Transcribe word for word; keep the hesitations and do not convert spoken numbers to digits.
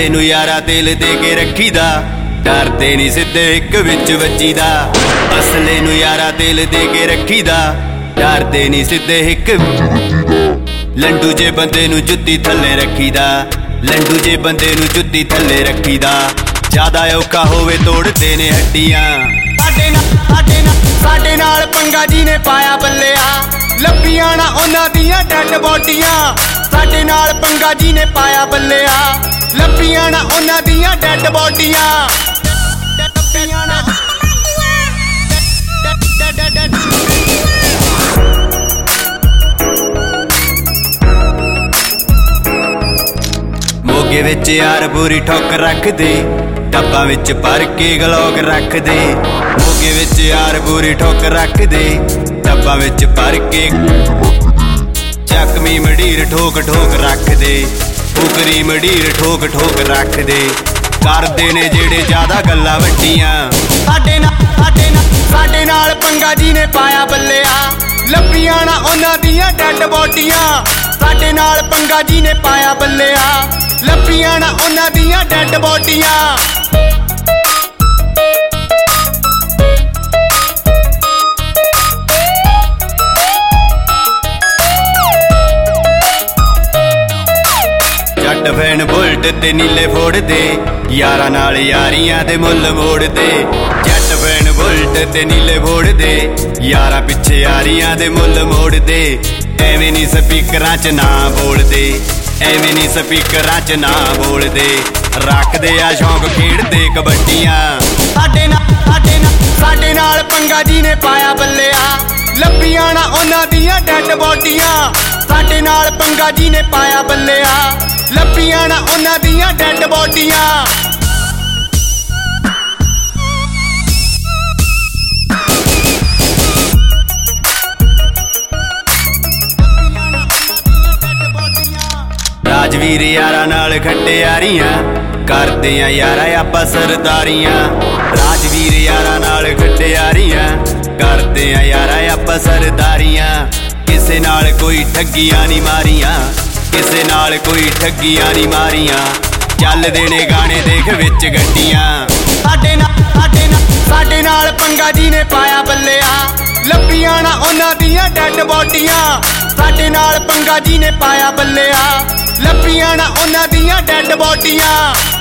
ਅਸਲੇ ਨੂੰ ਯਾਰਾ ਦਿਲ ਦੇ ਕੇ ਰੱਖੀਦਾ, ਡਰਦੇ ਨਹੀਂ ਸਿੱਧੇ ਇੱਕ ਵਿੱਚ ਵੱਜੀਦਾ। ਅਸਲੇ ਨੂੰ ਯਾਰਾ ਦਿਲ ਦੇ ਕੇ ਰੱਖੀਦਾ, ਡਰਦੇ ਨਹੀਂ ਸਿੱਧੇ ਇੱਕ। ਲੰਡੂ ਜੇ ਬੰਦੇ ਨੂੰ ਜੁੱਤੀ ਥੱਲੇ ਰੱਖੀਦਾ, ਲੰਡੂ ਜੇ ਬੰਦੇ ਨੂੰ ਜੁੱਤੀ ਥੱਲੇ ਰੱਖੀਦਾ। ਜ਼ਿਆਦਾ ਔਖਾ ਹੋਵੇ ਤੋੜਦੇ ਨੇ ਹੱਡੀਆਂ। ਸਾਡੇ ਨਾਲ ਸਾਡੇ ਨਾਲ ਸਾਡੇ ਨਾਲ ਪੰਗਾ ਜੀ ਨੇ ਪਾਇਆ ਬੱਲਿਆ, ਲੱਭੀਆਂ ਨਾ ਉਹਨਾਂ ਦੀਆਂ ਡੈਡ ਬੋਡੀਆਂ। ਸਾਡੇ ਨਾਲ ਪੰਗਾ ਜੀ ਨੇ ਪਾਇਆ ਬੱਲਿਆ, ਲੱਭੀਆਂ ਨਾ ਉਹਨਾਂ ਦੀਆਂ ਡੈਡ ਬੋਡੀਆਂ। ਮੋਗੇ ਵਿੱਚ ਯਾਰ ਬੁਰੀ ਠੋਕ ਰੱਖਦੇ, ਡੱਬਾਂ ਵਿੱਚ ਭਰ ਕੇ ਗਲੋਕ ਰੱਖਦੇ। ਮੋਗੇ ਵਿੱਚ ਯਾਰ ਬੁਰੀ ਠੋਕ ਰੱਖਦੇ, ਡੱਬਾਂ ਵਿੱਚ ਭਰ ਕੇ। ਚੱਕਵੀਂ ਮਡੀਰ ਠੋਕ ਠੋਕ ਰੱਖਦੇ, ਫੁਕਰੀ ਮਡੀਰ ਠੋਕ ਠੋਕ ਰੱਖਦੇ। ਕਰਦੇ ਨੇ ਜਿਹੜੇ ਜ਼ਿਆਦਾ ਗੱਲਾਂ ਵੱਡੀਆਂ। ਸਾਡੇ ਨਾਲ ਸਾਡੇ ਨਾਲ ਸਾਡੇ ਨਾਲ ਪੰਗਾ ਜੀ ਨੇ ਪਾਇਆ ਬੱਲਿਆ, ਲੱਭੀਆਂ ਨਾ ਉਹਨਾਂ ਦੀਆਂ ਡੈਡ ਬੋਡੀਆਂ। ਸਾਡੇ ਨਾਲ ਪੰਗਾ ਜੀ ਨੇ ਪਾਇਆ ਬੱਲਿਆ, ਲੱਭੀਆਂ ਨਾ ਉਹਨਾਂ ਦੀਆਂ ਡੈਡ ਬੋਡੀਆਂ। ਜੱਟ ਫੈਨ ਬੁਲਟ ਤੇ ਨੀਲੇ ਫੋੜਦੇ, ਯਾਰਾਂ ਨਾਲ ਯਾਰੀਆਂ ਦੇ ਮੁੱਲ ਮੋੜਦੇ। ਜੱਟ ਫੈਨ ਬੁਲਟ ਤੇ ਨੀਲੇ ਫੋੜਦੇ, ਯਾਰਾਂ ਪਿੱਛੇ ਯਾਰੀਆਂ ਦੇ ਮੁੱਲ ਮੋੜਦੇ। ਐਵੇਂ ਨੀ ਸਪੀਕਰਾਂ 'ਚ ਨਾ ਬੋਲਦੇ, ਐਵੇਂ ਨੀ ਸਪੀਕਰਾਂ 'ਚ ਨਾ ਬੋਲਦੇ। ਰੱਖਦੇ ਆ ਸ਼ੌਂਕ ਖੇਡਦੇ ਕਬੱਡੀਆਂ। ਸਾਡੇ ਨਾਲ ਸਾਡੇ ਨਾਲ ਸਾਡੇ ਨਾਲ ਪੰਗਾ ਜੀ ਨੇ ਪਾਇਆ ਬੱਲਿਆ, ਲੱਭੀਆਂ ਨਾ ਉਹਨਾਂ ਦੀਆਂ ਡੈਡ ਬੋਡੀਆਂ। ਸਾਡੇ ਨਾਲ ਪੰਗਾ ਜੀ ਨੇ ਪਾਇਆ ਬੱਲਿਆ, ਲੱਭੀਆਂ ਨਾ ਉਹਨਾਂ ਦੀਆਂ ਡੈਡ ਬੋਡੀਆਂ। ਰਾਜਵੀਰ ਯਾਰਾਂ ਨਾਲ ਖੱਟੇ ਯਾਰੀਆਂ, ਕਰਦੇ ਆ ਯਾਰਾਂ ਆਪਾਂ ਸਰਦਾਰੀਆਂ। ਰਾਜਵੀਰ ਯਾਰਾਂ ਨਾਲ ਖੱਟੇ ਯਾਰੀਆਂ, ਕਰਦੇ ਆ ਯਾਰਾਂ ਆਪਾਂ ਸਰਦਾਰੀਆਂ। ਕਿਸੇ ਨਾਲ ਕੋਈ ਠੱਗੀਆਂ ਨਹੀਂ ਮਾਰੀਆਂ, ਕਿਸੇ ਨਾਲ ਕੋਈ ਠੱਗੀਆਂ ਨਹੀਂ ਮਾਰੀਆਂ। ਚੱਲਦੇ ਨੇ ਗਾਣੇ ਦੇਖ ਵਿੱਚ ਗੱਡੀਆਂ। ਸਾਡੇ ਨਾਲ ਸਾਡੇ ਨਾਲ ਸਾਡੇ ਨਾਲ ਪੰਗਾ ਜੀ ਨੇ ਪਾਇਆ ਬੱਲਿਆ, ਲੱਭੀਆਂ ਨਾ ਉਹਨਾਂ ਦੀਆਂ ਡੈਡ ਬੋਡੀਆਂ। ਸਾਡੇ ਨਾਲ ਪੰਗਾ ਜੀ ਨੇ ਪਾਇਆ ਬੱਲਿਆ, ਲੱਭੀਆਂ ਨਾ ਉਹਨਾਂ ਦੀਆਂ ਡੈਡ ਬੋਡੀਆਂ।